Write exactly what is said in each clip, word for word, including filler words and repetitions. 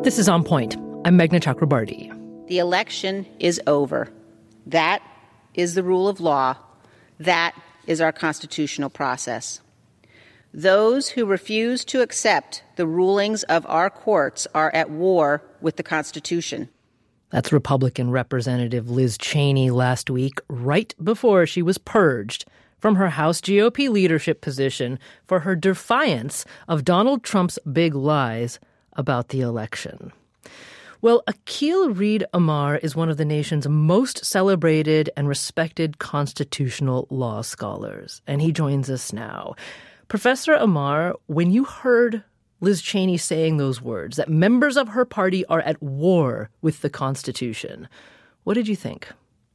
This is On Point. I'm Meghna Chakrabarti. The election is over. That is the rule of law. That is our constitutional process. Those who refuse to accept the rulings of our courts are at war with the Constitution. That's Republican Representative Liz Cheney last week, right before she was purged from her House G O P leadership position for her defiance of Donald Trump's big lies about the election. Well, Akhil Reed Amar is one of the nation's most celebrated and respected constitutional law scholars, and he joins us now. Professor Amar, when you heard Liz Cheney saying those words, that members of her party are at war with the Constitution, what did you think?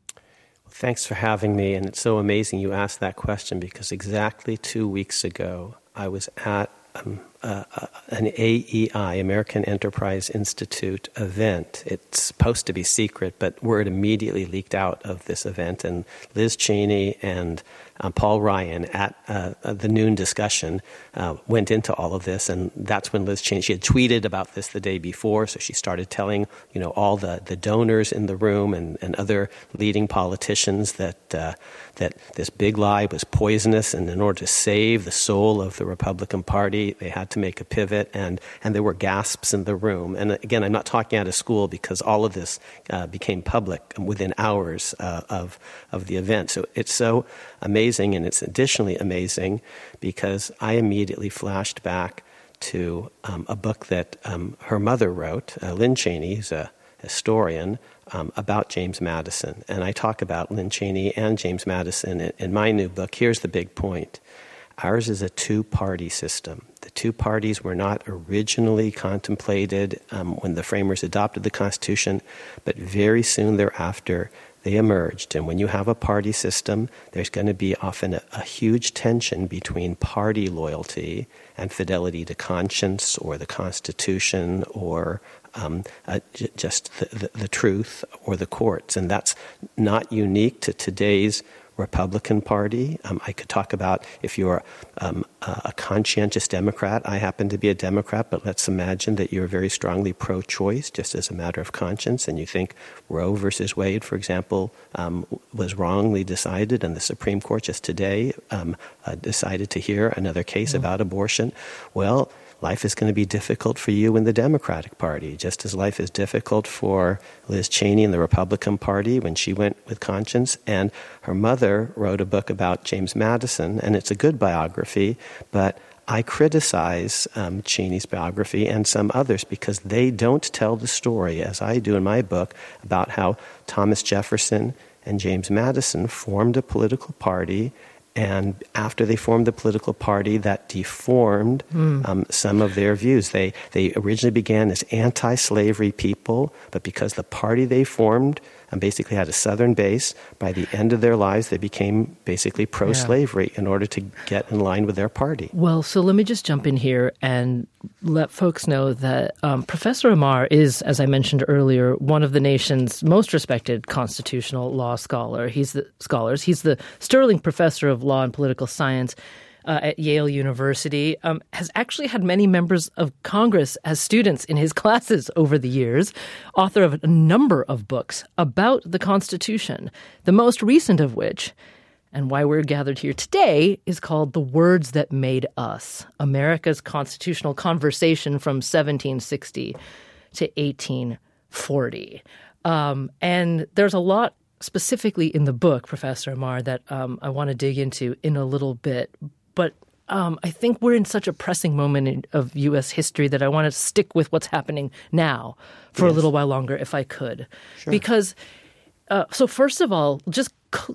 Thanks for having me, and it's so amazing you asked that question because exactly two weeks ago I was at um, uh, uh, an A E I, American Enterprise Institute event. It's supposed to be secret, but word immediately leaked out of this event, and Liz Cheney and Uh, Paul Ryan at uh, the noon discussion uh, went into all of this, and that's when Liz Cheney, she had tweeted about this the day before, so she started telling, you know, all the, the donors in the room and, and other leading politicians that uh, that this big lie was poisonous, and in order to save the soul of the Republican Party, they had to make a pivot, and, and there were gasps in the room. And again, I'm not talking out of school because all of this uh, became public within hours uh, of, of the event. So it's so amazing, and it's additionally amazing because I immediately flashed back to um, a book that um, her mother wrote, uh, Lynn Cheney, who's a historian, um, about James Madison. And I talk about Lynn Cheney and James Madison in, in my new book. Here's the big point. Ours is a two-party system. The two parties were not originally contemplated um, when the framers adopted the Constitution, but very soon thereafter, they emerged. And when you have a party system, there's going to be often a, a huge tension between party loyalty and fidelity to conscience or the Constitution or um, uh, j- just the, the, the truth or the courts. And that's not unique to today's Republican Party. Um, I could talk about if you're um, a conscientious Democrat. I happen to be a Democrat, but let's imagine that you're very strongly pro-choice, just as a matter of conscience, and you think Roe versus Wade, for example, um, was wrongly decided, and the Supreme Court just today um, uh, decided to hear another case mm-hmm. about abortion. Well, life is going to be difficult for you in the Democratic Party, just as life is difficult for Liz Cheney in the Republican Party when she went with conscience. And her mother wrote a book about James Madison, and it's a good biography, but I criticize um, Cheney's biography and some others because they don't tell the story, as I do in my book, about how Thomas Jefferson and James Madison formed a political party. And after they formed the political party, that deformed mm. um, some of their views. They they originally began as anti-slavery people, but because the party they formed um, basically had a Southern base, by the end of their lives, they became basically pro-slavery yeah. in order to get in line with their party. Well, so let me just jump in here and let folks know that um, Professor Amar is, as I mentioned earlier, one of the nation's most respected constitutional law scholar. He's the scholars. He's the Sterling Professor of Law and Political Science uh, at Yale University, um, has actually had many members of Congress as students in his classes over the years, author of a number of books about the Constitution, the most recent of which, and why we're gathered here today, is called The Words That Made Us, America's Constitutional Conversation from seventeen sixty to eighteen forty. Um, and there's a lot specifically in the book, Professor Amar, that um, I want to dig into in a little bit. But um, I think we're in such a pressing moment in, of U S history that I want to stick with what's happening now for yes. a little while longer, if I could. Sure. Because, uh, so first of all, just cl-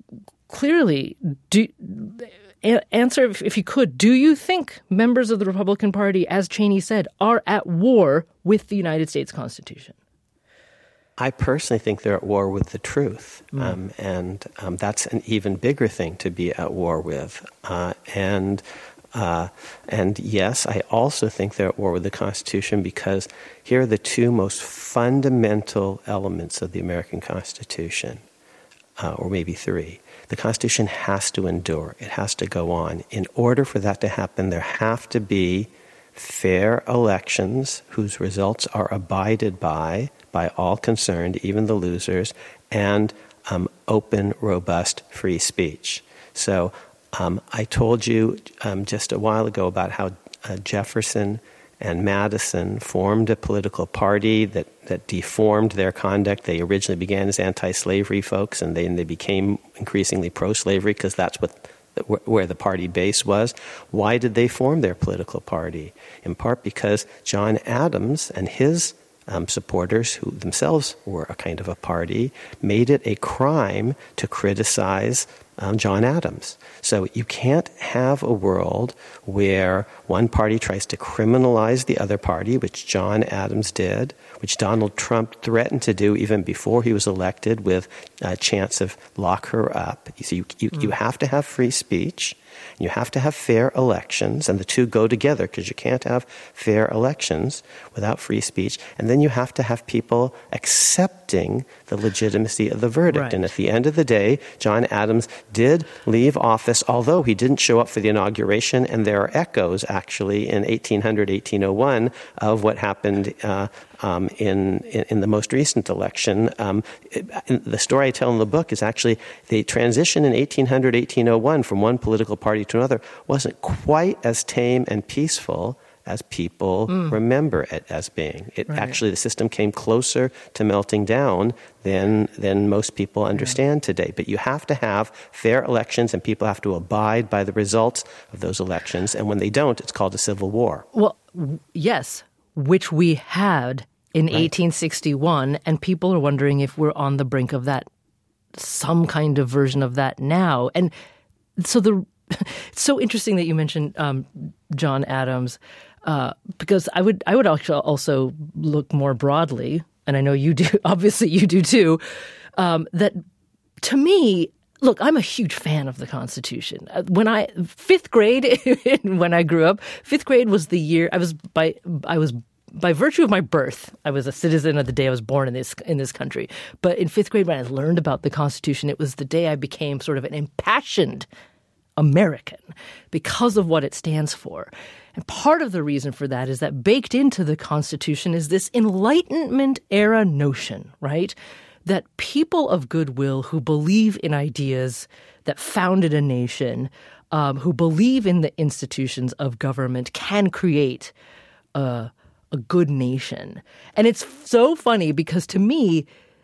clearly, do, a- answer if, if you could, do you think members of the Republican Party, as Cheney said, are at war with the United States Constitution? I personally think they're at war with the truth, mm. um, and um, that's an even bigger thing to be at war with. Uh, and uh, and yes, I also think they're at war with the Constitution because here are the two most fundamental elements of the American Constitution, uh, or maybe three. The Constitution has to endure. It has to go on. In order for that to happen, there have to be fair elections whose results are abided by, by all concerned, even the losers, and um, open, robust, free speech. So um, I told you um, just a while ago about how uh, Jefferson and Madison formed a political party that, that deformed their conduct. They originally began as anti-slavery folks, and then they became increasingly pro-slavery because that's what where the party base was. Why did they form their political party? In part because John Adams and his um, supporters, who themselves were a kind of a party, made it a crime to criticize um, John Adams. So you can't have a world where one party tries to criminalize the other party, which John Adams did, which Donald Trump threatened to do even before he was elected with a chance of lock her up. So you, you, mm. you have to have free speech, and you have to have fair elections, and the two go together because you can't have fair elections without free speech. And then you have to have people accepting the legitimacy of the verdict. Right. And at the end of the day, John Adams did leave office, although he didn't show up for the inauguration, and there are echoes actually in eighteen hundred, eighteen oh one of what happened uh, um, in, in in the most recent election. Um, it, the story I tell in the book is actually the transition in eighteen hundred, eighteen oh one from one political party to another wasn't quite as tame and peaceful as people mm. remember it as being. It right. Actually, the system came closer to melting down than than most people understand yeah. today. But you have to have fair elections, and people have to abide by the results of those elections. And when they don't, it's called a civil war. Well, w- yes, which we had in right. eighteen sixty-one, and people are wondering if we're on the brink of that, some kind of version of that now. And so the it's so interesting that you mentioned um, John Adams. Uh, because I would I would actually also look more broadly, and I know you do, obviously you do too, um, that to me, look, I'm a huge fan of the Constitution. When I, fifth grade, when I grew up, fifth grade was the year, I was by, I was by virtue of my birth, I was a citizen of the day I was born in this in this country. But in fifth grade, when I learned about the Constitution, it was the day I became sort of an impassioned American because of what it stands for. And part of the reason for that is that baked into the Constitution is this Enlightenment era notion, right? That people of goodwill who believe in ideas that founded a nation, um, who believe in the institutions of government, can create a, a good nation. And it's so funny because to me,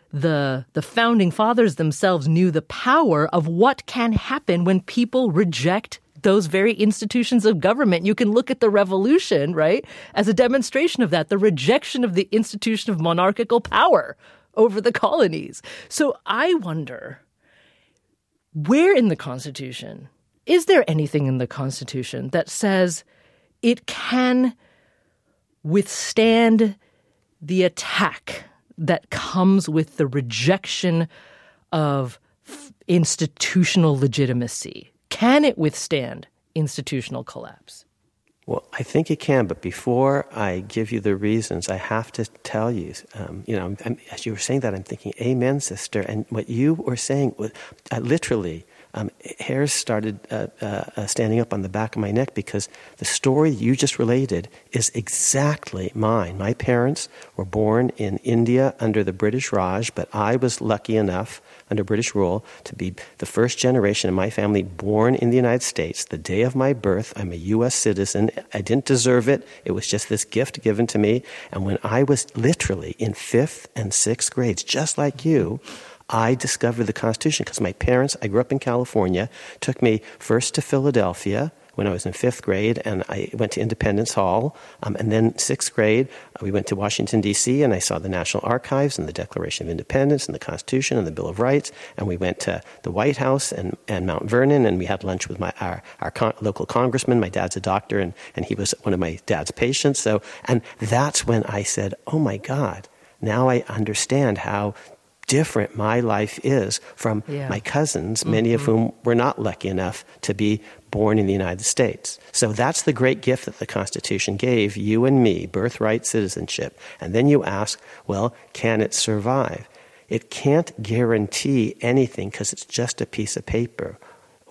the the founding fathers themselves knew the power of what can happen when people reject those very institutions of government. You can look at the revolution, right, as a demonstration of that, the rejection of the institution of monarchical power over the colonies. So I wonder, where in the Constitution, is there anything in the Constitution that says it can withstand the attack that comes with the rejection of f- institutional legitimacy? Can it withstand institutional collapse? Well, I think it can, but before I give you the reasons, I have to tell you, um, you know, I'm, as you were saying that, I'm thinking, amen, sister. And what you were saying, was, uh, literally, um, hairs started uh, uh, standing up on the back of my neck because the story you just related is exactly mine. My parents were born in India under the British Raj, but I was lucky enough under British rule to be the first generation in my family born in the United States. The day of my birth, I'm a U S citizen. I didn't deserve it. It was just this gift given to me. And when I was literally in fifth and sixth grades, just like you, I discovered the Constitution because my parents, I grew up in California, took me first to Philadelphia when I was in fifth grade, and I went to Independence Hall. Um, and then sixth grade, uh, we went to Washington, D C, and I saw the National Archives and the Declaration of Independence and the Constitution and the Bill of Rights. And we went to the White House and, and Mount Vernon, and we had lunch with my our, our con- local congressman. My dad's a doctor, and, and he was one of my dad's patients. So, and that's when I said, oh, my God, now I understand how different my life is from yeah. my cousins, many mm-hmm. of whom were not lucky enough to be born in the United States. So that's the great gift that the Constitution gave you and me, birthright citizenship. And then you ask, well, can it survive? It can't guarantee anything because it's just a piece of paper.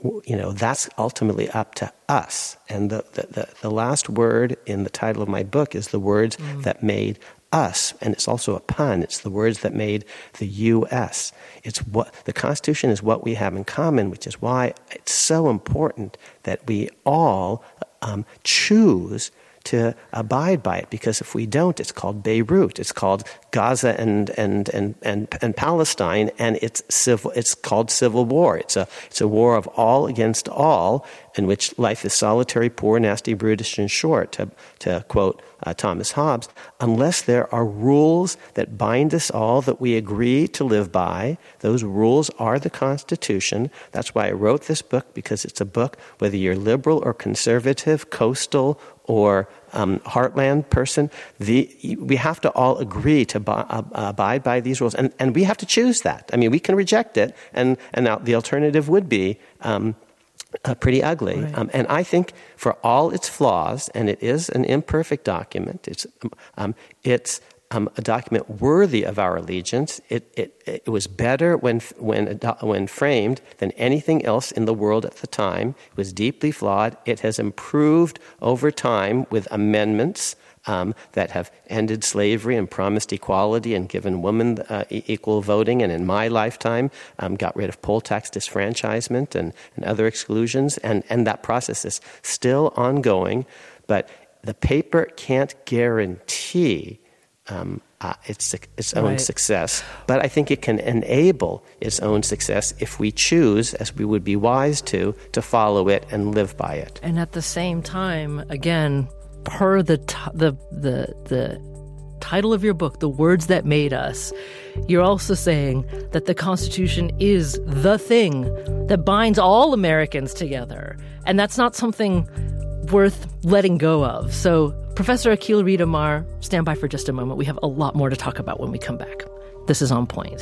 you know, that's ultimately up to us. And the, the, the, the last word in the title of my book is the words mm. that made us. And it's also a pun. It's the words that made the U S. It's what the Constitution is what we have in common, which is why it's so important that we all um, choose to abide by it, because if we don't, it's called Beirut, it's called Gaza and and and and, and Palestine, and it's civil. It's called civil war. It's a it's a war of all against all, in which life is solitary, poor, nasty, brutish, and short. To to quote uh, Thomas Hobbes, unless there are rules that bind us all that we agree to live by, those rules are the Constitution. That's why I wrote this book, because it's a book whether you're liberal or conservative, coastal or um, heartland person, the, we have to all agree to bu- uh, abide by these rules, and, and we have to choose that. I mean, we can reject it, and, and now the alternative would be um, uh, pretty ugly. Right. Um, and I think for all its flaws, and it is an imperfect document, it's um, it's Um, a document worthy of our allegiance. It, it, it was better when, when, when framed than anything else in the world at the time. It was deeply flawed. It has improved over time with amendments um, that have ended slavery and promised equality and given women uh, equal voting. And in my lifetime, um, got rid of poll tax disfranchisement and, and other exclusions. And, and that process is still ongoing. But the paper can't guarantee Um, uh, its its own right. success, but I think it can enable its own success if we choose, as we would be wise to, to follow it and live by it. And at the same time, again, per the t- the the the title of your book, "The Words That Made Us," you're also saying that the Constitution is the thing that binds all Americans together, and that's not something worth letting go of. So, Professor Akhil Reed Amar, stand by for just a moment. We have a lot more to talk about when we come back. This is On Point.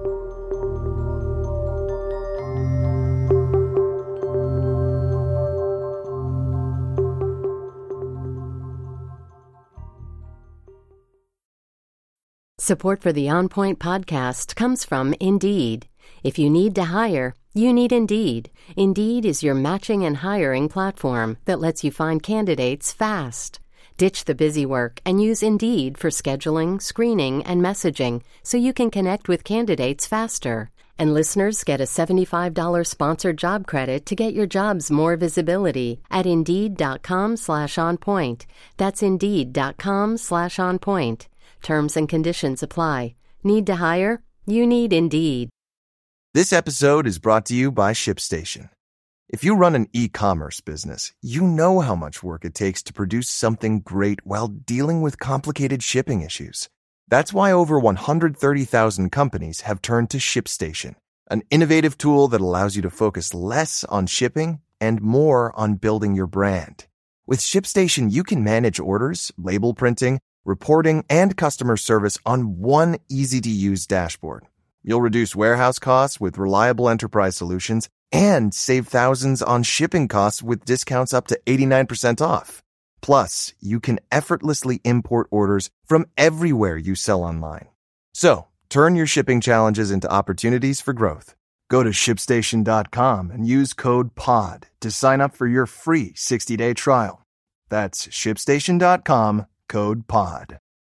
Support for the On Point podcast comes from Indeed. If you need to hire, you need Indeed. Indeed is your matching and hiring platform that lets you find candidates fast. Ditch the busy work and use Indeed for scheduling, screening, and messaging so you can connect with candidates faster. And listeners get a seventy-five dollars sponsored job credit to get your jobs more visibility at Indeed.com slash on point. That's Indeed.com slash on point. Terms and conditions apply. Need to hire? You need Indeed. This episode is brought to you by ShipStation. If you run an e-commerce business, you know how much work it takes to produce something great while dealing with complicated shipping issues. That's why over one hundred thirty thousand companies have turned to ShipStation, an innovative tool that allows you to focus less on shipping and more on building your brand. With ShipStation, you can manage orders, label printing, reporting, and customer service on one easy-to-use dashboard. You'll reduce warehouse costs with reliable enterprise solutions and save thousands on shipping costs with discounts up to eighty-nine percent off. Plus, you can effortlessly import orders from everywhere you sell online. So, turn your shipping challenges into opportunities for growth. Go to ship station dot com and use code POD to sign up for your free sixty-day trial. That's ship station dot com, code POD.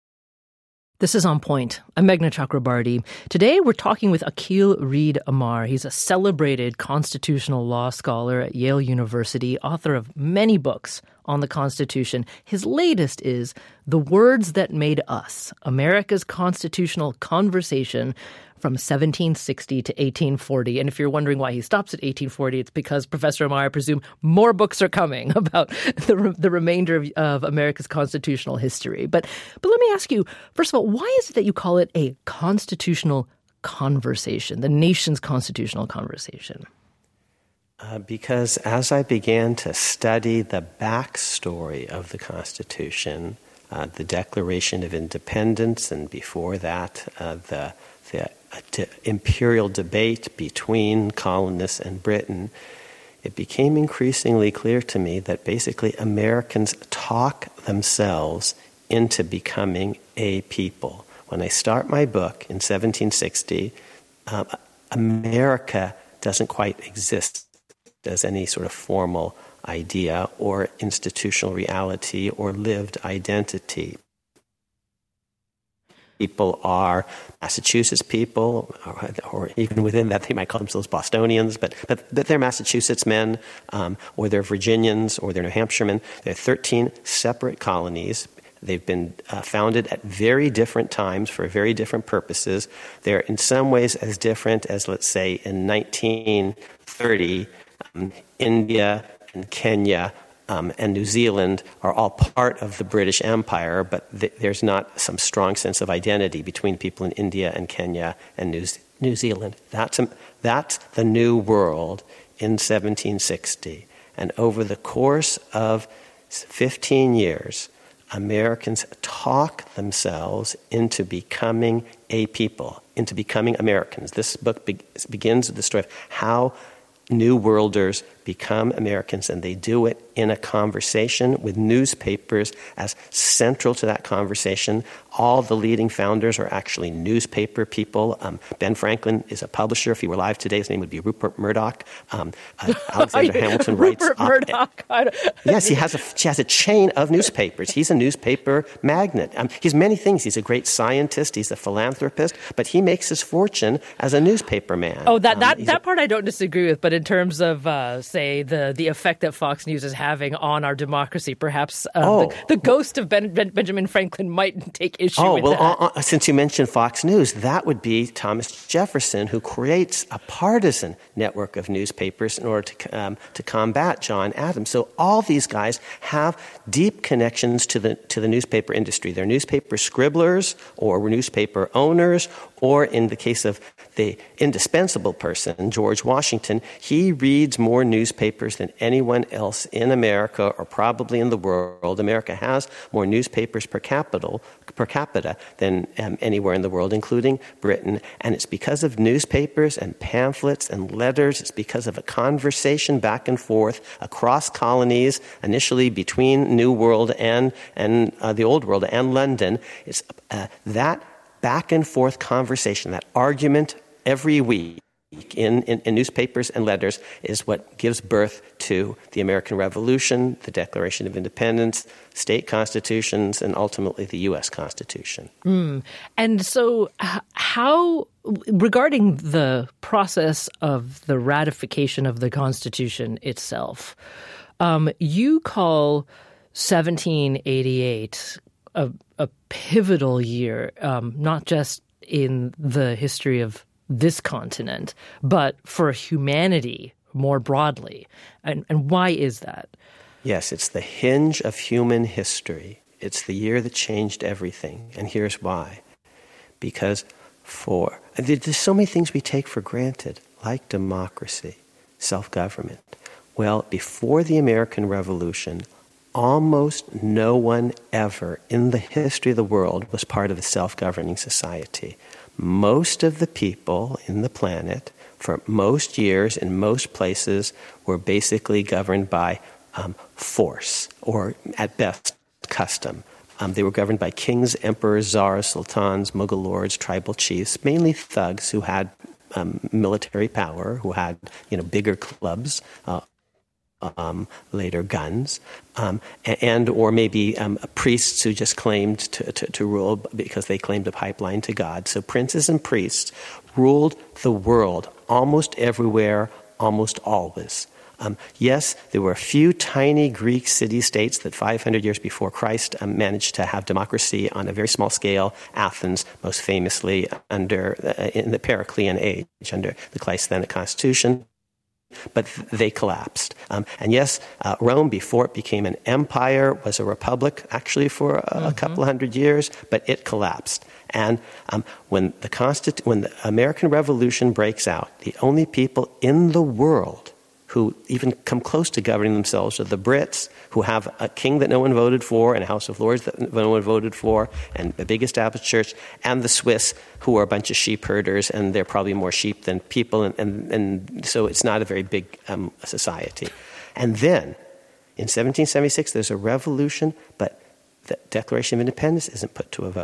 This is On Point. I'm Meghna Chakrabarty. Today, we're talking with Akhil Reed Amar. He's a celebrated constitutional law scholar at Yale University, author of many books on the Constitution. His latest is The Words That Made Us, America's Constitutional Conversation from seventeen sixty to eighteen forty. And if you're wondering why he stops at eighteen forty, it's because, Professor Amar, I presume more books are coming about the re- the remainder of, of America's constitutional history. But but let me ask you, first of all, why is it that you call it a constitutional conversation, the nation's constitutional conversation? Uh, because as I began to study the backstory of the Constitution, uh, the Declaration of Independence, and before that, uh, the the uh, imperial debate between colonists and Britain, it became increasingly clear to me that basically Americans talk themselves into becoming a people. When I start my book in seventeen sixty, uh, America doesn't quite exist as any sort of formal idea or institutional reality or lived identity. People are Massachusetts people, or, or even within that they might call themselves Bostonians, but but, but they're Massachusetts men, um, or they're Virginians, or they're New Hampshiremen. There are thirteen separate colonies. They've been uh, founded at very different times for very different purposes. They're in some ways as different as, let's say, in nineteen thirty, um, India and Kenya Um, and New Zealand are all part of the British Empire, but th- there's not some strong sense of identity between people in India and Kenya and New, Z- New Zealand. That's, a, that's the new world in seventeen sixty. And over the course of fifteen years, Americans talk themselves into becoming a people, into becoming Americans. This book be- begins with the story of how New Worlders become Americans, and they do it in a conversation with newspapers as central to that conversation. All the leading founders are actually newspaper people. Um, Ben Franklin is a publisher. If he were alive today, his name would be Rupert Murdoch. Um, uh, Alexander Hamilton writes. Rupert Murdoch. Yes, he has a he has a chain of newspapers. He's a newspaper magnate. Um, he's many things. He's a great scientist. He's a philanthropist, but he makes his fortune as a newspaper man. Oh, that um, that, that a, part I don't disagree with. But in terms of uh, say the the effect that Fox News is having on our democracy, perhaps uh, oh, the, the ghost of ben, ben, Benjamin Franklin might take issue oh, with well, that. Uh, uh, since you mentioned Fox News, that would be Thomas Jefferson, who creates a partisan network of newspapers in order to um, to combat John Adams. So all these guys have deep connections to the to the newspaper industry. They're newspaper scribblers or newspaper owners, or in the case of the indispensable person, George Washington, he reads more newspapers than anyone else in America or probably in the world. America has more newspapers per capita, per capita than um, anywhere in the world, including Britain. And it's because of newspapers and pamphlets and letters. It's because of a conversation back and forth across colonies, initially between New World and, and uh, the Old World and London. It's uh, that back and forth conversation, that argument every week in, in, in newspapers and letters is what gives birth to the American Revolution, the Declaration of Independence, state constitutions, and ultimately the U S Constitution. Mm. And so h- how, regarding the process of the ratification of the Constitution itself, um, you call seventeen eighty-eight a, a pivotal year, um, not just in the history of this continent, but for humanity more broadly. And, and why is that? Yes, it's the hinge of human history. It's the year that changed everything. And here's why. Because for there's so many things we take for granted, like democracy, self-government. Well, before the American Revolution, almost no one ever in the history of the world was part of a self-governing society. Most of the people in the planet, for most years in most places, were basically governed by um, force, or at best, custom. Um, they were governed by kings, emperors, czars, sultans, Mughal lords, tribal chiefs, mainly thugs who had um, military power, who had, you know, bigger clubs, uh, Um, later guns, um, and or maybe um, priests who just claimed to, to, to rule because they claimed a pipeline to God. So princes and priests ruled the world almost everywhere, almost always. Um, yes, there were a few tiny Greek city-states that five hundred years before Christ um, managed to have democracy on a very small scale. Athens, most famously, under uh, in the Periclean age, under the Cleisthenic Constitution. But they collapsed. Um, and yes, uh, Rome, before it became an empire, was a republic, actually for a, mm-hmm. a couple hundred years, but it collapsed. And um, when the Constitu- when the American Revolution breaks out, the only people in the world who even come close to governing themselves are the Brits, who have a king that no one voted for and a House of Lords that no one voted for and a big established church, and the Swiss, who are a bunch of sheep herders, and they're probably more sheep than people, and, and, and so it's not a very big um, society. And then, in seventeen seventy-six, there's a revolution, but the Declaration of Independence isn't put to a vote.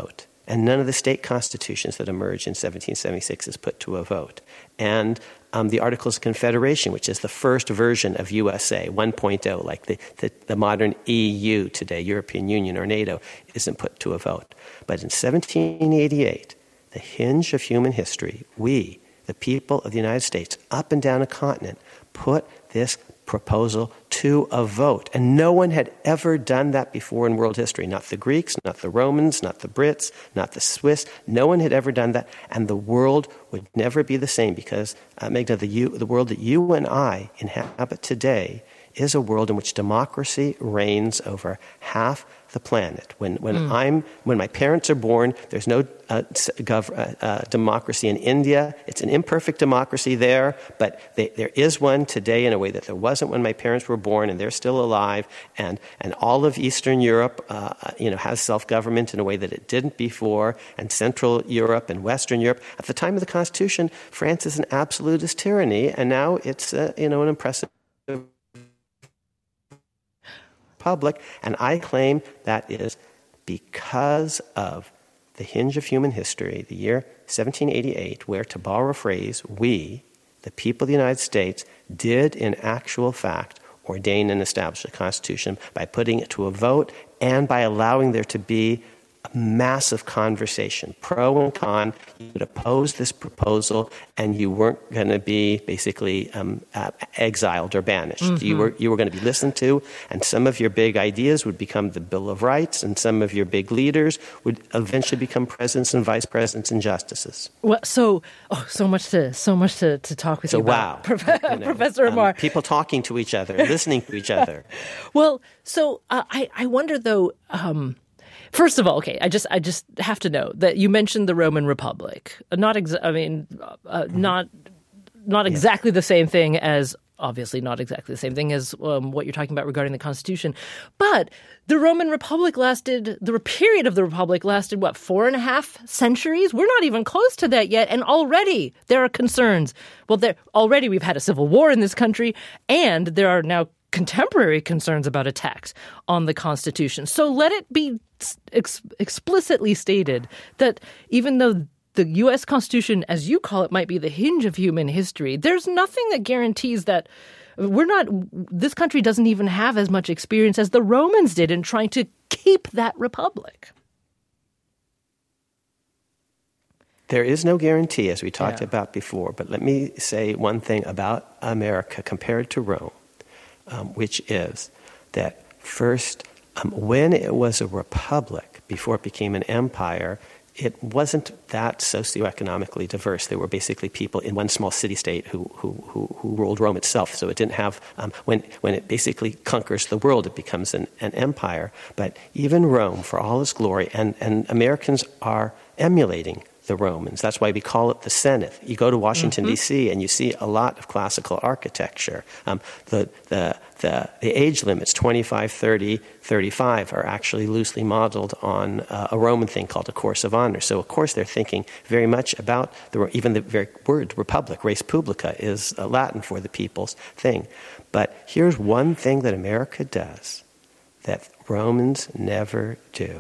And none of the state constitutions that emerged in seventeen seventy-six is put to a vote. And um, the Articles of Confederation, which is the first version of U S A one point oh, like the, the, the modern E U today, European Union or NATO, isn't put to a vote. But in seventeen eighty-eight, the hinge of human history, we, the people of the United States, up and down a continent, put this proposal to a vote. And no one had ever done that before in world history. Not the Greeks, not the Romans, not the Brits, not the Swiss. No one had ever done that. And the world would never be the same because, uh, Meghna, the, you, the world that you and I inhabit today is a world in which democracy reigns over half the planet. When when mm. I'm when my parents are born, there's no uh, gov- uh, uh, democracy in India. It's an imperfect democracy there, but they, there is one today in a way that there wasn't when my parents were born, and they're still alive. And and all of Eastern Europe, uh, you know, has self-government in a way that it didn't before. And Central Europe and Western Europe, at the time of the Constitution, France is an absolutist tyranny, and now it's uh, you know an impressive public, and I claim that is because of the hinge of human history, the year seventeen eighty-eight, where, to borrow a phrase, we, the people of the United States, did in actual fact ordain and establish a constitution by putting it to a vote and by allowing there to be a massive conversation, pro and con. You would oppose this proposal, and you weren't going to be basically um, uh, exiled or banished. Mm-hmm. You were you were going to be listened to, and some of your big ideas would become the Bill of Rights, and some of your big leaders would eventually become presidents and vice presidents and justices. Well, so oh, so much to so much to, to talk with so, you wow. about, you know, Professor Amar. Um, people talking to each other, listening to each other. Well, so uh, I I wonder though. Um, First of all, okay, I just I just have to know that you mentioned the Roman Republic. Not exa- I mean, uh, not not exactly the same thing as obviously not exactly the same thing as um, what you're talking about regarding the Constitution. But the Roman Republic lasted, the period of the Republic lasted, what, four and a half centuries? We're not even close to that yet. And already there are concerns. Well, there already we've had a civil war in this country, and there are now contemporary concerns about attacks on the Constitution. So let it be ex- explicitly stated that even though the U S Constitution, as you call it, might be the hinge of human history, there's nothing that guarantees that we're not, this country doesn't even have as much experience as the Romans did in trying to keep that republic. There is no guarantee, as we talked yeah. about before, but let me say one thing about America compared to Rome. Um, which is that first, um, when it was a republic, before it became an empire, it wasn't that socioeconomically diverse. There were basically people in one small city-state who, who, who, who ruled Rome itself. So it didn't have, um, when, when it basically conquers the world, it becomes an, an empire. But even Rome, for all its glory, and, and Americans are emulating the Romans. That's why we call it the Senate. You go to Washington, mm-hmm. D C, and you see a lot of classical architecture. Um, the, the, the, the age limits, twenty-five, thirty, thirty-five, are actually loosely modeled on uh, a Roman thing called a course of honor. So, of course, they're thinking very much about, the, even the very word republic, res publica, is uh, Latin for the people's thing. But here's one thing that America does that Romans never do.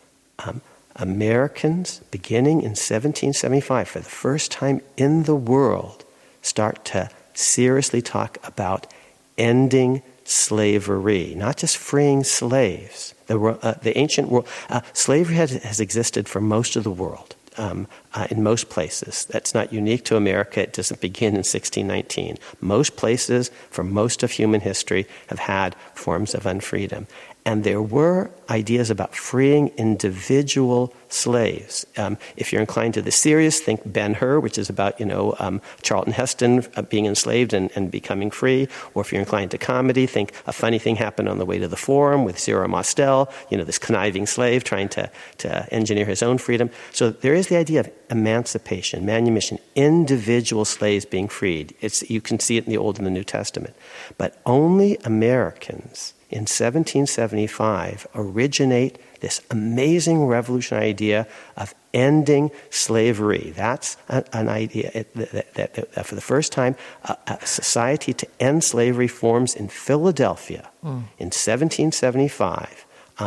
Um, Americans, beginning in seventeen seventy-five, for the first time in the world, start to seriously talk about ending slavery, not just freeing slaves. The, uh, the ancient world, uh, slavery has, has existed for most of the world, um, uh, in most places. That's not unique to America. It doesn't begin in sixteen nineteen. Most places, for most of human history, have had forms of unfreedom. And there were ideas about freeing individual slaves. Um, if you're inclined to the serious, think Ben-Hur, which is about, you know, um, Charlton Heston uh, being enslaved and, and becoming free. Or if you're inclined to comedy, think A Funny Thing Happened on the Way to the Forum with Zero Mostel, you know, this conniving slave trying to, to engineer his own freedom. So there is the idea of emancipation, manumission, individual slaves being freed. It's, you can see it in the Old and the New Testament. But only Americans in seventeen seventy-five originate this amazing revolutionary idea of ending slavery. That's a, an idea it, that, that, that for the first time, a, a society to end slavery forms in Philadelphia mm. in seventeen seventy-five. Um,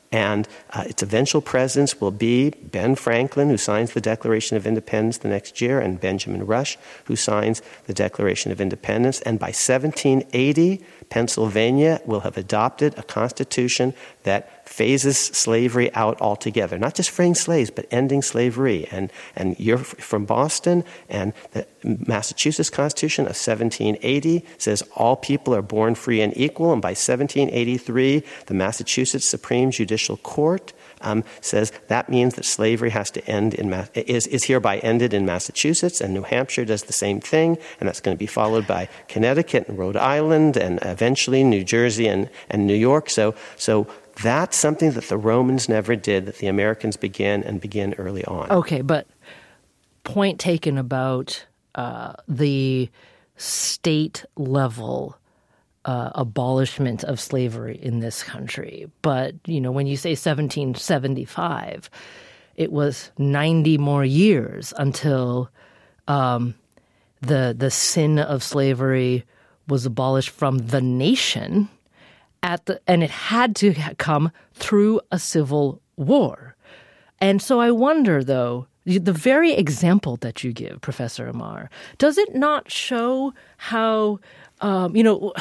And uh, its eventual presidents will be Ben Franklin, who signs the Declaration of Independence the next year, and Benjamin Rush, who signs the Declaration of Independence. And by seventeen eighty, Pennsylvania will have adopted a constitution that phases slavery out altogether, not just freeing slaves, but ending slavery. And, and you're from Boston, and the Massachusetts Constitution of seventeen eighty says all people are born free and equal. And by seventeen eighty-three, the Massachusetts Supreme Judicial Court um, says that means that slavery has to end in Ma- is, is hereby ended in Massachusetts, and New Hampshire does the same thing, and that's going to be followed by Connecticut and Rhode Island, and eventually New Jersey and, and New York. So, so that's something that the Romans never did, that the Americans began and begin early on. Okay, but point taken about uh, the state level uh, abolishment of slavery in this country. But, you know, when you say seventeen seventy-five, it was ninety more years until um, the the sin of slavery was abolished from the nation, at the, and it had to come through a civil war. And so I wonder, though, the very example that you give, Professor Amar, does it not show how, um, you know,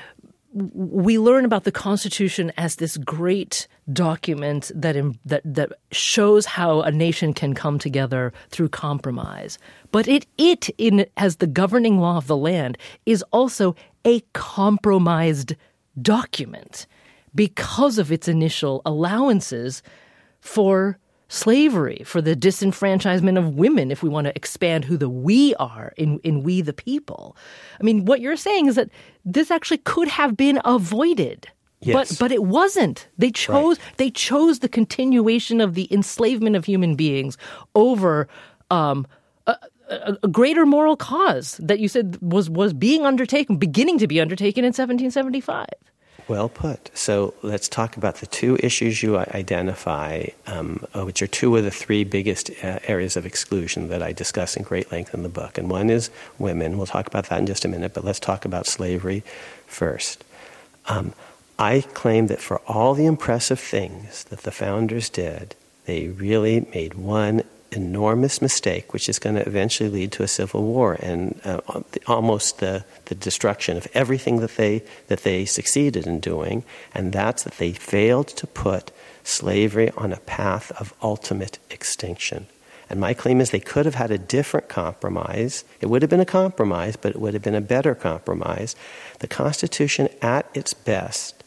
we learn about the Constitution as this great document that, that that shows how a nation can come together through compromise. But it, it in as the governing law of the land, is also a compromised document because of its initial allowances for slavery, for the disenfranchisement of women, if we want to expand who the we are in, in we the people. I mean, what you're saying is that this actually could have been avoided. Yes. But but it wasn't. They chose right. they chose the continuation of the enslavement of human beings over um, a, a, a greater moral cause that you said was was being undertaken, beginning to be undertaken in seventeen seventy-five. Well put. So let's talk about the two issues you identify, um, which are two of the three biggest uh, areas of exclusion that I discuss in great length in the book. And one is women. We'll talk about that in just a minute, but let's talk about slavery first. Um, I claim that for all the impressive things that the founders did, they really made one enormous mistake, which is going to eventually lead to a civil war and uh, almost the, the destruction of everything that they that they succeeded in doing, and that's that they failed to put slavery on a path of ultimate extinction. And my claim is they could have had a different compromise. It would have been a compromise, but it would have been a better compromise. The Constitution, at its best,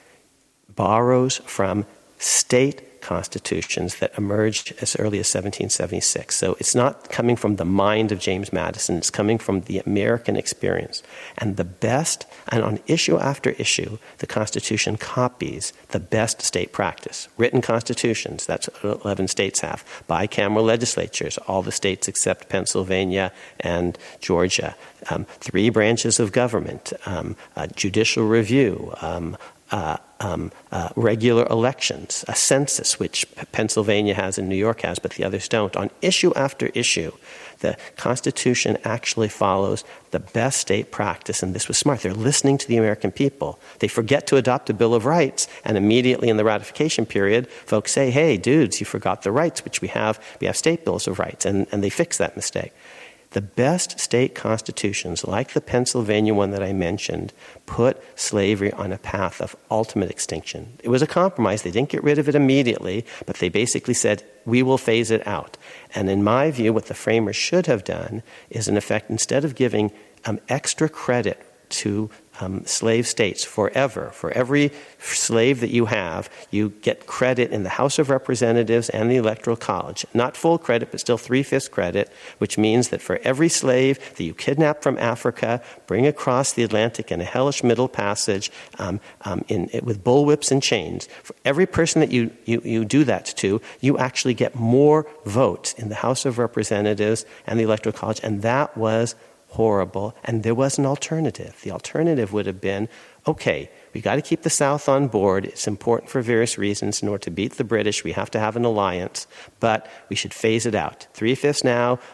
borrows from state constitutions that emerged as early as seventeen seventy-six. So it's not coming from the mind of James Madison. It's coming from the American experience. And the best, and on issue after issue, the Constitution copies the best state practice. Written constitutions, that's what eleven states have. Bicameral legislatures, all the states except Pennsylvania and Georgia. Um, three branches of government, um, uh, judicial review, um, Uh, um, uh, regular elections, a census, which P- Pennsylvania has and New York has, but the others don't. On issue after issue, the Constitution actually follows the best state practice, and this was smart. They're listening to the American people. They forget to adopt a Bill of Rights, and immediately in the ratification period, folks say, hey, dudes, you forgot the rights, which we have. We have state bills of rights, and, and they fix that mistake. The best state constitutions, like the Pennsylvania one that I mentioned, put slavery on a path of ultimate extinction. It was a compromise. They didn't get rid of it immediately, but they basically said, we will phase it out. And in my view, what the framers should have done is, in effect, instead of giving um, extra credit to um, slave states forever, for every slave that you have, you get credit in the House of Representatives and the Electoral College. Not full credit, but still three-fifths credit, which means that for every slave that you kidnap from Africa, bring across the Atlantic in a hellish middle passage um, um, in, in, with bullwhips and chains, for every person that you, you, you do that to, you actually get more votes in the House of Representatives and the Electoral College, and that was horrible, and there was an alternative. The alternative would have been, okay, we got to keep the South on board. It's important for various reasons. In order to beat the British, we have to have an alliance, but we should phase it out. Three-fifths now, but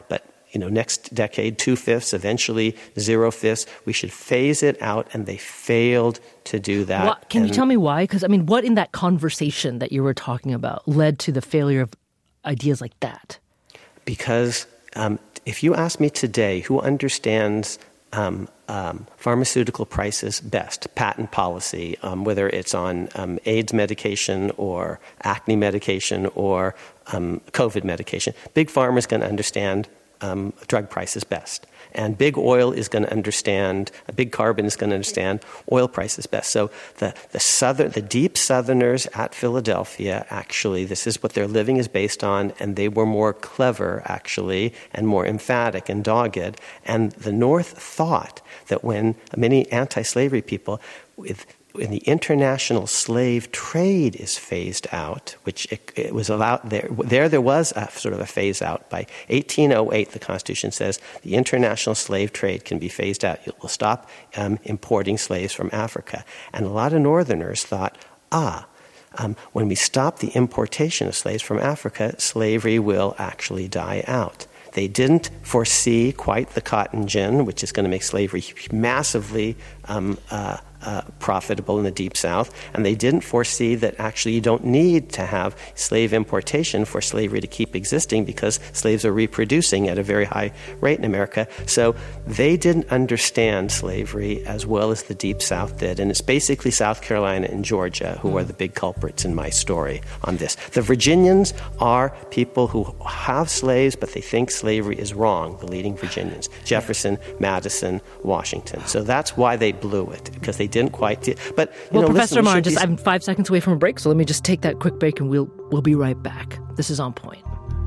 you know, next decade, two-fifths, eventually zero-fifths. We should phase it out, and they failed to do that. What, can and, you tell me why? Because, I mean, what in that conversation that you were talking about led to the failure of ideas like that? Because um, if you ask me today who understands um, um, pharmaceutical prices best, patent policy, um, whether it's on um, AIDS medication or acne medication or um, COVID medication, Big Pharma is going to understand um, drug prices best. And big oil is going to understand, a big carbon is going to understand oil prices best. So the, the southern, the deep Southerners at Philadelphia, actually, this is what their living is based on, and they were more clever, actually, and more emphatic and dogged. And the North thought that when many anti-slavery people, with when the international slave trade is phased out, which it, it was allowed there, there there was a sort of a phase out. By eighteen oh eight, the Constitution says the international slave trade can be phased out. You will stop um, importing slaves from Africa. And a lot of Northerners thought, ah, um, when we stop the importation of slaves from Africa, slavery will actually die out. They didn't foresee quite the cotton gin, which is going to make slavery massively um, uh, uh, profitable in the Deep South. And they didn't foresee that actually you don't need to have slave importation for slavery to keep existing because slaves are reproducing at a very high rate in America. So they didn't understand slavery as well as the Deep South did. And it's basically South Carolina and Georgia who are the big culprits in my story on this. The Virginians are people who have slaves, but they think slavery is wrong, the leading Virginians. Jefferson, Madison, Washington. So that's why they blew it, because they didn't quite do, but you well, know, Professor listen, Amar, just be... I'm five seconds away from a break, so let me just take that quick break and we'll we'll be right back. This is On Point.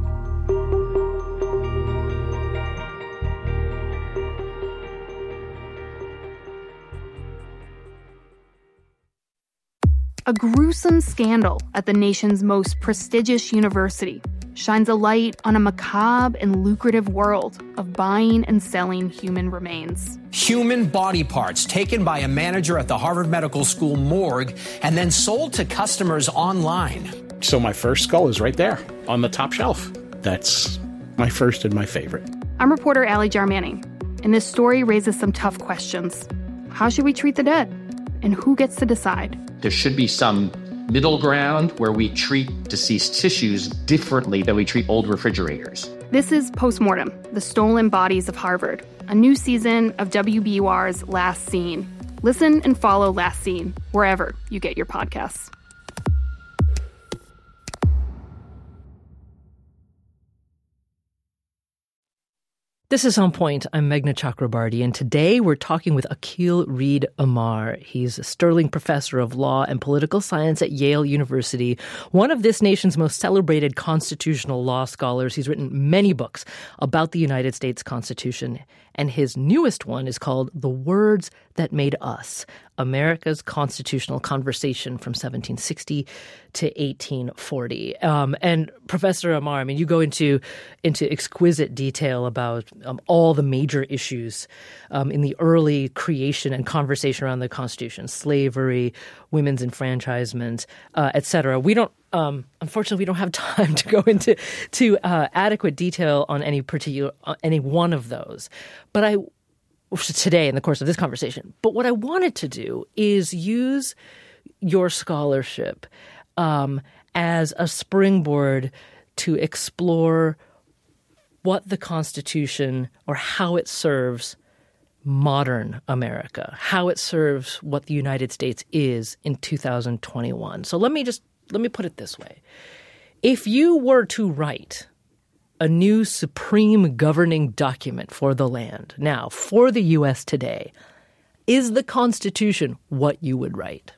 A gruesome scandal at the nation's most prestigious university shines a light on a macabre and lucrative world of buying and selling human remains. Human body parts taken by a manager at the Harvard Medical School morgue and then sold to customers online. So my first skull is right there on the top shelf. That's my first and my favorite. I'm reporter Allie Jarmanning, and this story raises some tough questions. How should we treat the dead? And who gets to decide? There should be some middle ground where we treat deceased tissues differently than we treat old refrigerators. This is Postmortem, the Stolen Bodies of Harvard, a new season of W B U R's Last Scene. Listen and follow Last Scene wherever you get your podcasts. This is On Point. I'm Meghna Chakrabarty, and today we're talking with Akhil Reed Amar. He's a Sterling Professor of Law and Political Science at Yale University, one of this nation's most celebrated constitutional law scholars. He's written many books about the United States Constitution, and his newest one is called The Words That Made Us, America's Constitutional Conversation from seventeen sixty to eighteen forty. Um, and Professor Amar, I mean, you go into into exquisite detail about um, all the major issues um, in the early creation and conversation around the Constitution: slavery, women's enfranchisement, uh, et cetera. We don't, um, unfortunately, we don't have time to go into to uh, adequate detail on any particular uh, any one of those. But I. today in the course of this conversation. But what I wanted to do is use your scholarship um, as a springboard to explore what the Constitution or how it serves modern America, how it serves what the United States is in two thousand twenty-one. So let me just let me put it this way. If you were to write a new supreme governing document for the land, now, for the U S today, is the Constitution what you would write?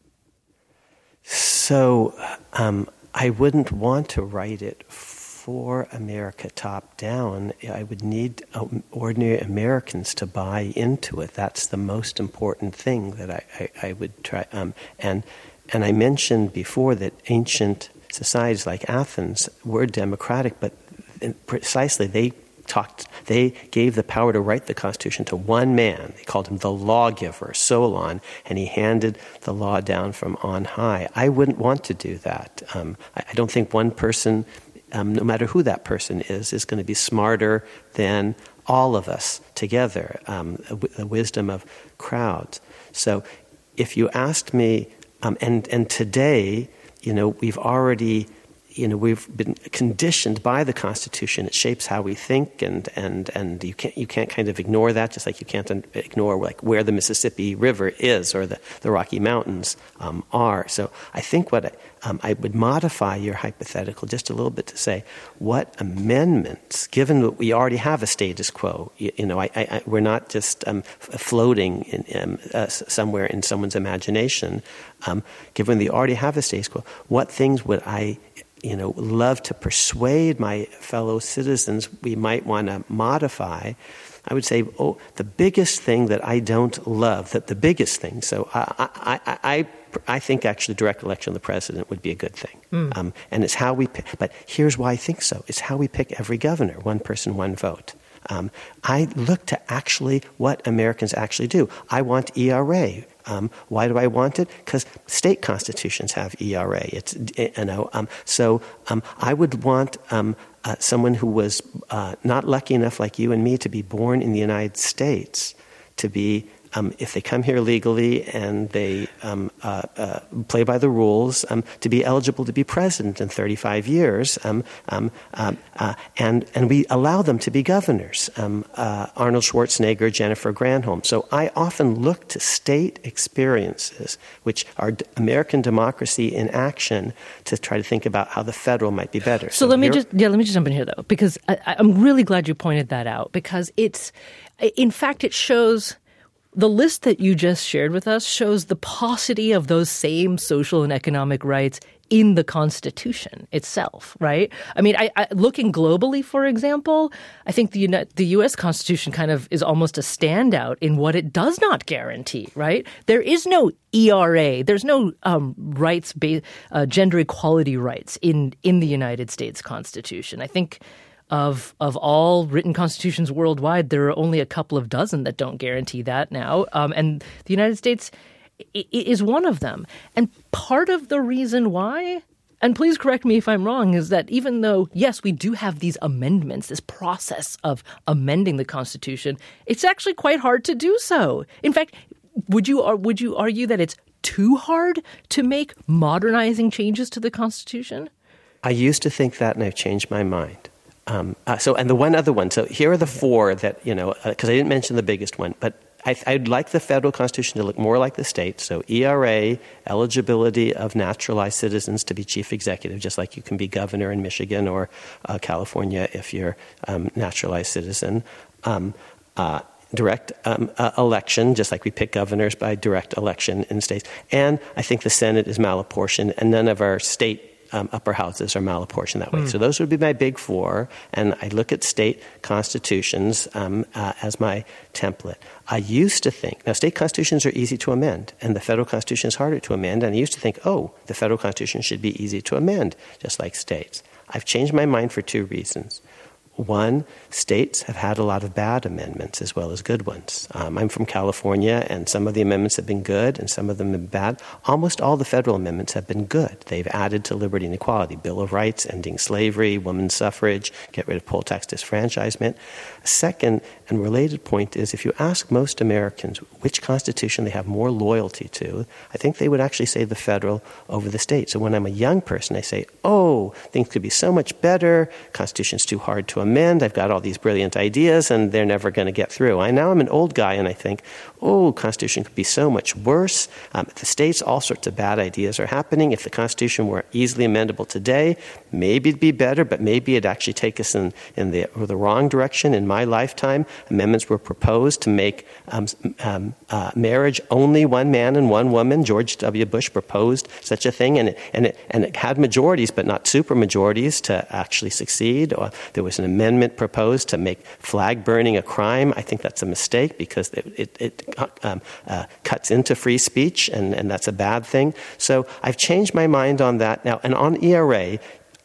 So um, I wouldn't want to write it for America top down. I would need um, ordinary Americans to buy into it. That's the most important thing that I, I, I would try. Um, and and I mentioned before that ancient societies like Athens were democratic, but precisely they talked, they gave the power to write the Constitution to one man. They called him the lawgiver, Solon, and he handed the law down from on high. I wouldn't want to do that. Um, I, I don't think one person um, no matter who that person is, is going to be smarter than all of us together, um, the wisdom of crowds. So if you asked me, um, and, and today, you know, we've already, you know, we've been conditioned by the Constitution. It shapes how we think, and, and, and you can't you can't kind of ignore that, just like you can't ignore like where the Mississippi River is or the, the Rocky Mountains um, are. So I think what I, um, I would modify your hypothetical just a little bit to say, what amendments, given that we already have a status quo, you, you know, I, I, we're not just um, floating in, um, uh, somewhere in someone's imagination, um, given we already have a status quo, what things would I you know, love to persuade my fellow citizens we might want to modify? I would say, oh, the biggest thing that I don't love, that the biggest thing, so I, I, I, I, I think actually direct election of the president would be a good thing. Mm. Um, and it's how we pick, but here's why I think so. It's how we pick every governor, one person, one vote. Um, I look to actually what Americans actually do. I want E R A. Um, why do I want it? Because state constitutions have E R A. It's you know. Um, so um, I would want um, uh, someone who was uh, not lucky enough, like you and me, to be born in the United States, to be. Um, if they come here legally and they um, uh, uh, play by the rules, um, to be eligible to be president in thirty-five years, um, um, um, uh, and and we allow them to be governors. Um, uh, Arnold Schwarzenegger, Jennifer Granholm. So I often look to state experiences, which are d- American democracy in action, to try to think about how the federal might be better. So, so let me just yeah, let me just jump in here though, because I, I'm really glad you pointed that out, because it's, in fact, it shows. The list that you just shared with us shows the paucity of those same social and economic rights in the Constitution itself, right? I mean, I, I, looking globally, for example, I think the, Uni- the U S Constitution kind of is almost a standout in what it does not guarantee, right? There is no E R A. There's no um, rights, ba- uh, gender equality rights in, in the United States Constitution. I think Of of all written constitutions worldwide, there are only a couple of dozen that don't guarantee that now. Um, and the United States I- is one of them. And part of the reason why, and please correct me if I'm wrong, is that even though, yes, we do have these amendments, this process of amending the Constitution, it's actually quite hard to do so. In fact, would you or would you argue that it's too hard to make modernizing changes to the Constitution? I used to think that, and I've changed my mind. Um, uh, so, and the one other one. So here are the four that, you know, because uh, I didn't mention the biggest one, but I, I'd like the federal Constitution to look more like the state. So E R A, eligibility of naturalized citizens to be chief executive, just like you can be governor in Michigan or uh, California if you're um, naturalized citizen. Um, uh, direct um, uh, election, just like we pick governors by direct election in states. And I think the Senate is malapportioned, and none of our state Um, upper houses are malapportioned that way. Mm. So those would be my big four. And I look at state constitutions um, uh, as my template. I used to think, now state constitutions are easy to amend, and the federal constitution is harder to amend. And I used to think, oh, the federal constitution should be easy to amend, just like states. I've changed my mind for two reasons. One, states have had a lot of bad amendments as well as good ones. Um, I'm from California, and some of the amendments have been good and some of them have been bad. Almost all the federal amendments have been good. They've added to liberty and equality, Bill of Rights, ending slavery, women's suffrage, get rid of poll tax disfranchisement. A second and related point is, if you ask most Americans which constitution they have more loyalty to, I think they would actually say the federal over the state. So when I'm a young person, I say, oh, things could be so much better, Constitution's too hard to amend, I've got all these brilliant ideas, and they're never going to get through. I now I'm an old guy, and I think, oh, Constitution could be so much worse. Um, the states, all sorts of bad ideas are happening. If the Constitution were easily amendable today, maybe it'd be better, but maybe it'd actually take us in, in the, the wrong direction. In my lifetime, amendments were proposed to make um, um, uh, marriage only one man and one woman. George W. Bush proposed such a thing, and it, and it, and it had majorities, but not super majorities to actually succeed. Or there was an amendment proposed to make flag burning a crime. I think that's a mistake because it, it, it um, uh, cuts into free speech, and, and that's a bad thing. So I've changed my mind on that now. And on E R A,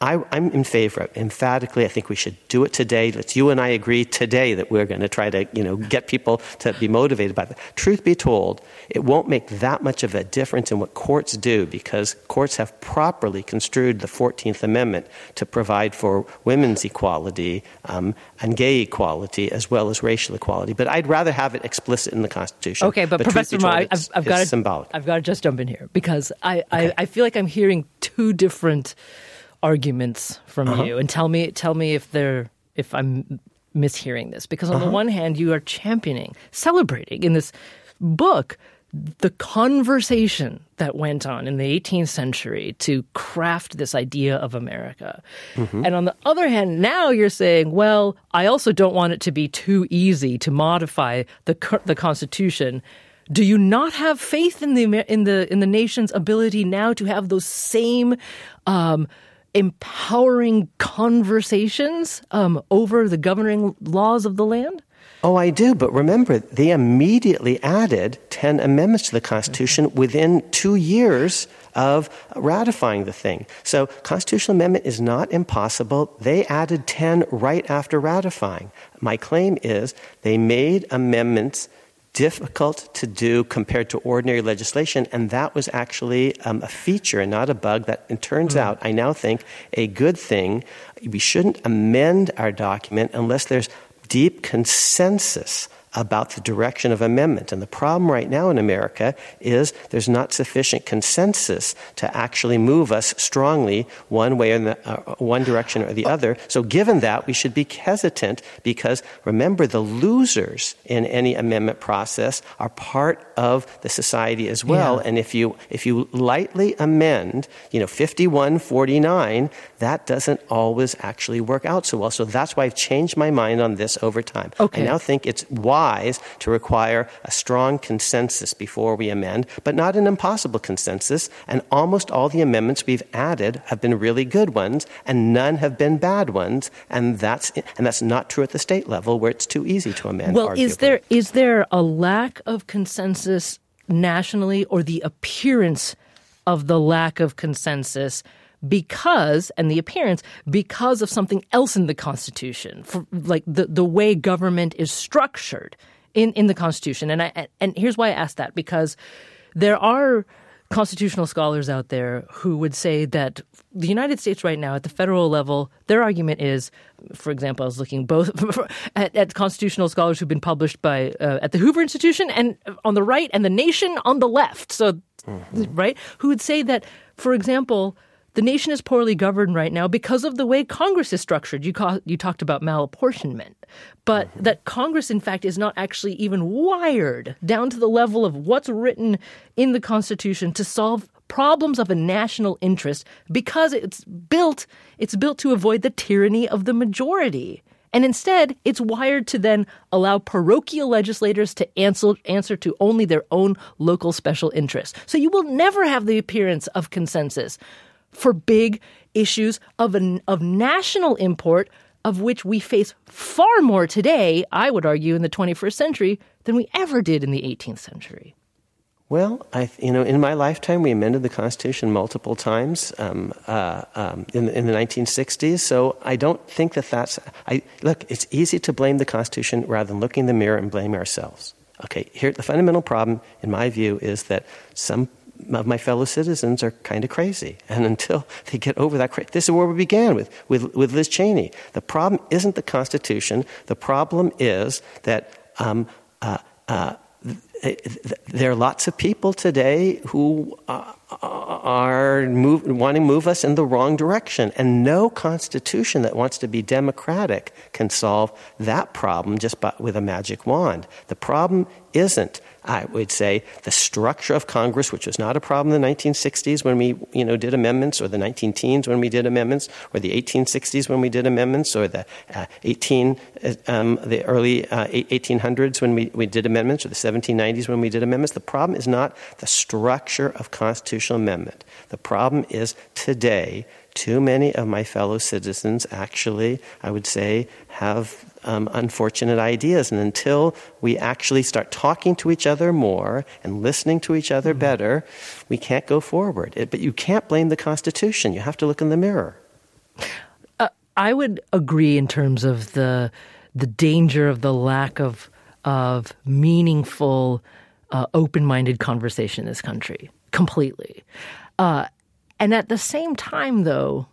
I, I'm in favor of it. Emphatically, I think we should do it today. Let's you and I agree today that we're going to try to, you know, get people to be motivated by that. Truth be told, it won't make that much of a difference in what courts do because courts have properly construed the fourteenth Amendment to provide for women's equality um, and gay equality as well as racial equality. But I'd rather have it explicit in the Constitution. Okay, but, but Professor Amar, I've, I've got to symbolic. I've got to just jump in here because I, okay. I, I feel like I'm hearing two different arguments from uh-huh. you, and tell me tell me if they're if I'm mishearing this. Because on uh-huh. the one hand, you are championing, celebrating in this book the conversation that went on in the eighteenth century to craft this idea of America. Mm-hmm. And on the other hand, now you're saying, well, I also don't want it to be too easy to modify the the Constitution. Do you not have faith in the in the in the nation's ability now to have those same um, empowering conversations um, over the governing laws of the land? Oh, I do. But remember, they immediately added ten amendments to the Constitution mm-hmm. within two years of ratifying the thing. So constitutional amendment is not impossible. They added ten right after ratifying. My claim is they made amendments difficult to do compared to ordinary legislation, and that was actually um, a feature and not a bug. That, it turns mm. out, I now think, a good thing. We shouldn't amend our document unless there's deep consensus about the direction of amendment. And the problem right now in America is there's not sufficient consensus to actually move us strongly one way or the, uh, one direction or the other. So given that, we should be hesitant because, remember, the losers in any amendment process are part of the society as well. Yeah. And if you if you lightly amend, you know, fifty-one forty-nine, that doesn't always actually work out so well. So that's why I've changed my mind on this over time. Okay. I now think it's wise to require a strong consensus before we amend, but not an impossible consensus. And almost all the amendments we've added have been really good ones, and none have been bad ones. And that's and that's not true at the state level, where it's too easy to amend. Well, arguably. is there is there a lack of consensus nationally, or the appearance of the lack of consensus? Because, and the appearance, because of something else in the Constitution, for, like the, the way government is structured in, in the Constitution. And I and here's why I asked that, because there are constitutional scholars out there who would say that the United States right now at the federal level, their argument is, for example, I was looking both at, at constitutional scholars who've been published by uh, at the Hoover Institution and on the right, and the Nation on the left. So, mm-hmm. right, who would say that, for example, the nation is poorly governed right now because of the way Congress is structured. You, ca- you talked about malapportionment, but mm-hmm. that Congress, in fact, is not actually even wired down to the level of what's written in the Constitution to solve problems of a national interest, because it's built, it's built to avoid the tyranny of the majority. And instead, it's wired to then allow parochial legislators to answer, answer to only their own local special interests. So you will never have the appearance of consensus for big issues of an, of national import, of which we face far more today, I would argue, in the twenty-first century than we ever did in the eighteenth century. Well, I, you know, in my lifetime, we amended the Constitution multiple times um, uh, um, in, in the nineteen sixties. So I don't think that that's I, – look, it's easy to blame the Constitution rather than looking in the mirror and blaming ourselves. Okay, here the fundamental problem, in my view, is that some – of my fellow citizens are kind of crazy. And until they get over that, cra- this is where we began with, with, with Liz Cheney. The problem isn't the Constitution. The problem is that um, uh, uh, th- th- there are lots of people today who uh, are move, wanting to move us in the wrong direction. And no Constitution that wants to be democratic can solve that problem just by, with a magic wand. The problem isn't, I would say, the structure of Congress, which was not a problem in the nineteen sixties when we, you know, did amendments, or the nineteen teens when we did amendments, or the eighteen sixties when we did amendments, or the uh, eighteen, um, the early uh, eighteen hundreds when we, we did amendments, or the seventeen nineties when we did amendments. The problem is not the structure of constitutional amendment. The problem is today, too many of my fellow citizens actually, I would say, have um, unfortunate ideas. And until we actually start talking to each other more and listening to each other mm-hmm. better, we can't go forward. It, but you can't blame the Constitution. You have to look in the mirror. I would agree in terms of the the danger of the lack of of meaningful, uh, open-minded conversation in this country, completely. Uh, and at the same time, though,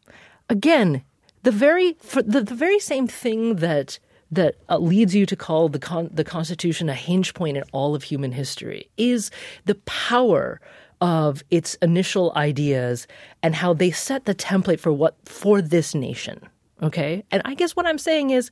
again, the very for the, the very same thing that that uh, leads you to call the con- the Constitution a hinge point in all of human history is the power of its initial ideas and how they set the template for what for this nation. Okay, and I guess what I'm saying is,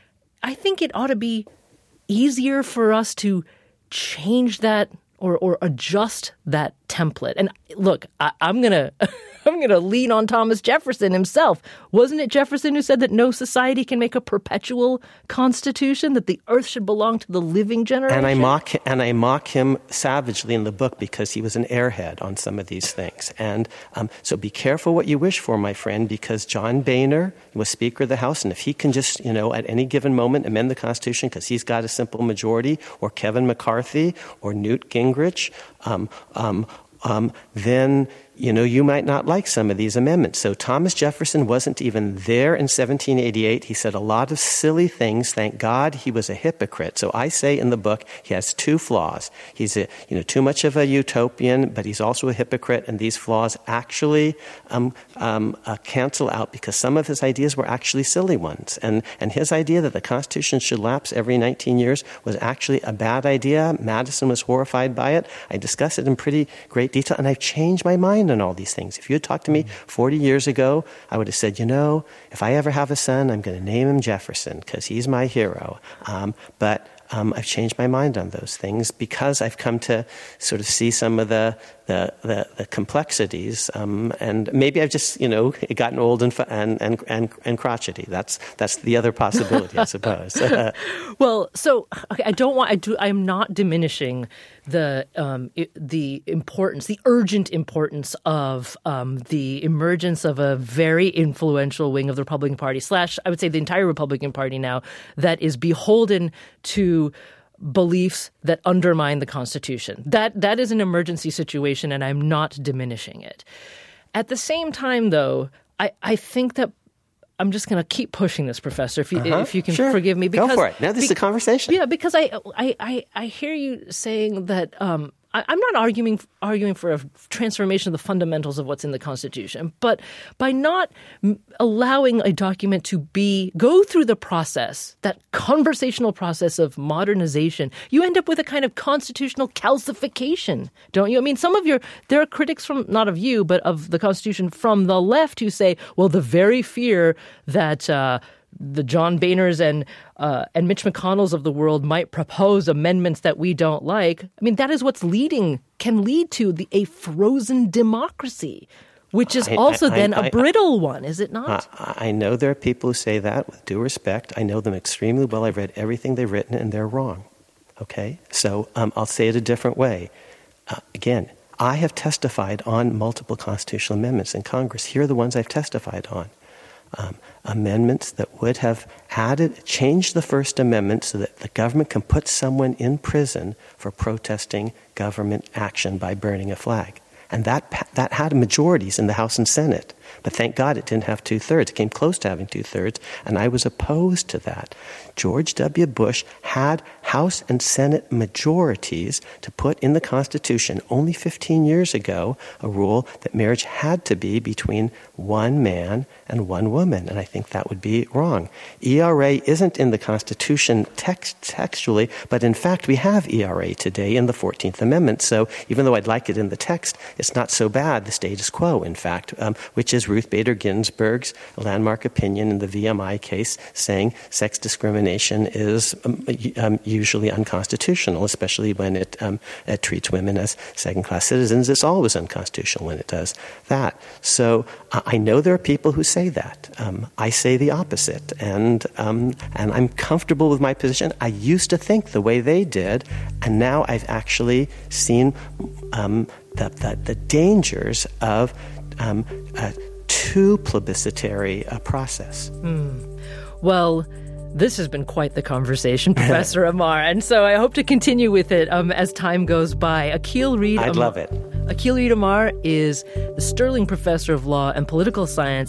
I think it ought to be easier for us to change that or or adjust that template. And look, I, I'm gonna I'm gonna lean on Thomas Jefferson himself. Wasn't it Jefferson who said that no society can make a perpetual constitution, that the earth should belong to the living generation? And I mock and I mock him savagely in the book because he was an airhead on some of these things. And um, so be careful what you wish for, my friend, because John Boehner was Speaker of the House, and if he can just, you know, at any given moment amend the Constitution because he's got a simple majority, or Kevin McCarthy or Newt Gingrich, um, um, um, then, you know, you might not like some of these amendments. So Thomas Jefferson wasn't even there in seventeen eighty-eight. He said a lot of silly things. Thank God he was a hypocrite. So I say in the book he has two flaws. He's a, you know, too much of a utopian, but he's also a hypocrite, and these flaws actually um, um, uh, cancel out because some of his ideas were actually silly ones. And, and his idea that the Constitution should lapse every nineteen years was actually a bad idea. Madison was horrified by it. I discuss it in pretty great detail, and I've changed my mind on all these things. If you had talked to me forty years ago, I would have said, you know, if I ever have a son, I'm going to name him Jefferson because he's my hero. Um, but um, I've changed my mind on those things because I've come to sort of see some of the the, the, the complexities, um, and maybe I've just, you know, gotten old and and and and, and crotchety. That's that's the other possibility, I suppose. Well, so okay, I don't want. I do. I'm not diminishing the um, it, the importance, the urgent importance of um, the emergence of a very influential wing of the Republican Party, slash, I would say the entire Republican Party now, that is beholden to beliefs that undermine the Constitution. That that is an emergency situation, and I'm not diminishing it. At the same time, though, I, I think that I'm just going to keep pushing this, Professor, if you uh-huh. if you can sure. forgive me. Because, Go for it. Now this be, is a conversation. Yeah, because I I, I, I hear you saying that um, I, I'm not arguing arguing for a transformation of the fundamentals of what's in the Constitution, but by not m- allowing a document to be go through the process, that conversational process of modernization, you end up with a kind of constitutional calcification, don't you? I mean, some of your there are critics from not of you, but of the Constitution from the left who say, well, the very fear that uh, the John Boehners and uh, and Mitch McConnells of the world might propose amendments that we don't like. I mean, that is what's leading, can lead to the, a frozen democracy, which is I, also I, then I, a brittle one, is it not? I, I know there are people who say that with due respect. I know them extremely well. I've read everything they've written, and they're wrong. Okay? So um, I'll say it a different way. Uh, again, I have testified on multiple constitutional amendments in Congress. Here are the ones I've testified on. Um, amendments that would have added, changed the First Amendment so that the government can put someone in prison for protesting government action by burning a flag. And that that had majorities in the House and Senate. But thank God it didn't have two-thirds. It came close to having two-thirds, and I was opposed to that. George W. Bush had House and Senate majorities to put in the Constitution only fifteen years ago a rule that marriage had to be between one man and one woman, and I think that would be wrong. E R A isn't in the Constitution text, textually, but in fact we have E R A today in the fourteenth Amendment, so even though I'd like it in the text, it's not so bad, the status quo, in fact, um, which is Ruth Bader Ginsburg's landmark opinion in the V M I case saying sex discrimination is um, um, usually unconstitutional, especially when it, um, it treats women as second-class citizens. It's always unconstitutional when it does that. So uh, I know there are people who say that. Um, I say the opposite, and um, and I'm comfortable with my position. I used to think the way they did, and now I've actually seen um, the, the, the dangers of um, uh, too plebiscitary a process. Mm. Well, this has been quite the conversation, Professor Amar, and so I hope to continue with it um, as time goes by. Akhil Reed I'd Amar, love it. Akhil Reed Amar is the Sterling Professor of Law and Political Science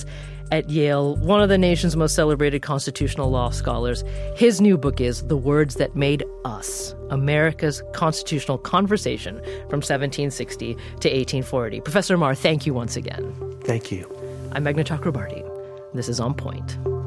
at Yale, one of the nation's most celebrated constitutional law scholars. His new book is The Words That Made Us, America's Constitutional Conversation from seventeen sixty to eighteen forty. Professor Amar, thank you once again. Thank you. I'm Meghna Chakrabarti. This is On Point.